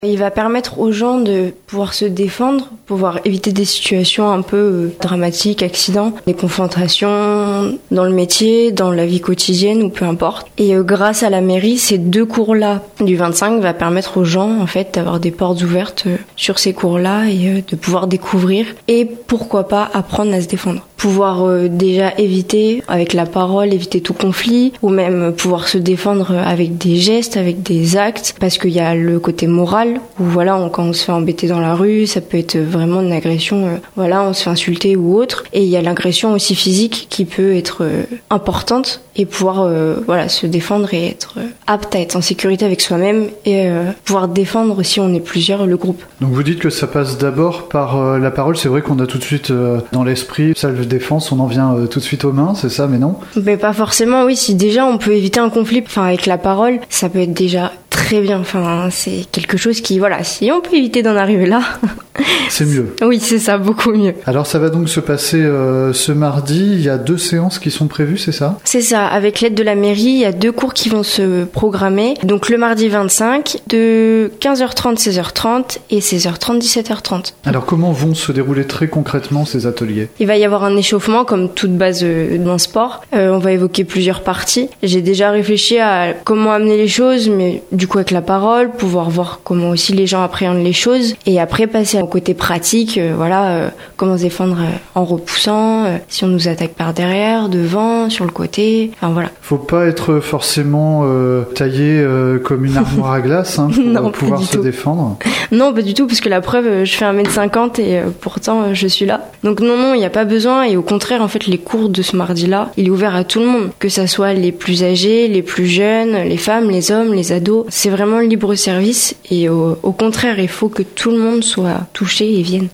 Il va permettre aux gens de pouvoir se défendre, pouvoir éviter des situations un peu dramatiques, accidents, des confrontations dans le métier, dans la vie quotidienne ou peu importe. Et grâce à la mairie, ces 2 cours-là du 25 va permettre aux gens en fait d'avoir des portes ouvertes sur ces cours-là et de pouvoir découvrir et pourquoi pas apprendre à se défendre. Pouvoir déjà éviter avec la parole, éviter tout conflit ou même pouvoir se défendre avec des gestes, avec des actes parce qu'il y a le côté moral où voilà, quand on se fait embêter dans la rue, ça peut être vraiment une agression, voilà, on se fait insulter ou autre. Et il y a l'agression aussi physique qui peut être importante et pouvoir voilà, se défendre et être apte à être en sécurité avec soi-même et pouvoir défendre si on est plusieurs le groupe. Donc vous dites que ça passe d'abord par la parole, c'est vrai qu'on a tout de suite dans l'esprit self-défense, on en vient tout de suite aux mains, c'est ça, mais non? Mais pas forcément, oui, si déjà on peut éviter un conflit avec la parole, ça peut être déjà très bien, c'est quelque chose qui, voilà, si on peut éviter d'en arriver là... C'est mieux. Oui, c'est ça, beaucoup mieux. Alors ça va donc se passer ce mardi, il y a 2 séances qui sont prévues, c'est ça? C'est ça, avec l'aide de la mairie, il y a 2 cours qui vont se programmer. Donc le mardi 25, de 15h30, 16h30 et 16h30, 17h30. Alors comment vont se dérouler très concrètement ces ateliers? Il va y avoir un échauffement comme toute base d'un sport. On va évoquer plusieurs parties. J'ai déjà réfléchi à comment amener les choses, mais du coup avec la parole, pouvoir voir comment aussi les gens appréhendent les choses et après passer au côté pratique, comment se défendre en repoussant, si on nous attaque par derrière, devant, sur le côté, voilà. Faut pas être forcément taillé comme une armoire à glace pour non, pouvoir se défendre. Non, pas du tout, parce que la preuve, je fais 1m50 et pourtant je suis là. Donc non, il n'y a pas besoin et au contraire, en fait, les cours de ce mardi-là, il est ouvert à tout le monde, que ça soit les plus âgés, les plus jeunes, les femmes, les hommes, les ados. C'est vraiment libre service et au contraire, il faut que tout le monde soit touché et vienne.